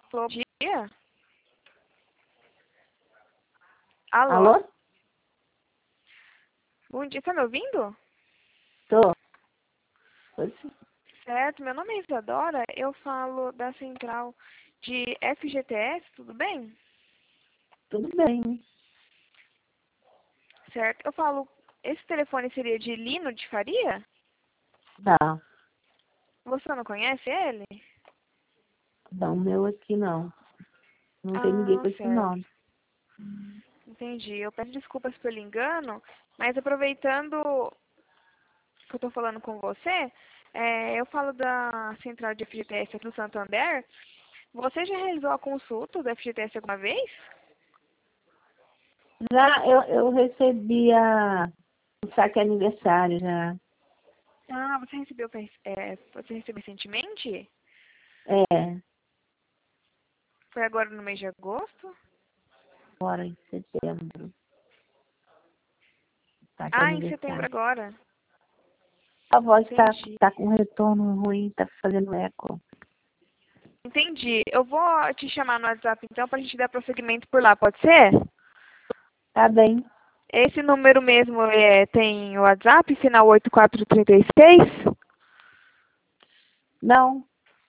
Bom dia. Alô? Alô? Bom dia, tá me ouvindo? Tô. Pois, Certo, meu nome é Isadora, eu falo da central de FGTS, tudo bem? tudo bem. Certo, eu falo, esse telefone seria de Lino de Faria? Tá. Você não conhece ele? Não, o meu aqui não. Não tem ninguém Ah, com esse certo, nome. entendi. Eu peço desculpas pelo engano, mas aproveitando que eu estou falando com você, eu falo da central de FGTS aqui no Santander. Você já realizou a consulta do FGTS alguma vez? Já eu recebi o saque aniversário já. Ah, você recebeu recentemente? É, Foi agora no mês de agosto? agora em setembro. Saque Ah, em setembro aniversário. agora. A voz Entendi. tá com retorno ruim, tá fazendo eco. Entendi. Eu vou te chamar no WhatsApp então pra gente dar prosseguimento por lá, pode ser? Tá bem? Esse número mesmo tem o WhatsApp, final 8436? Não,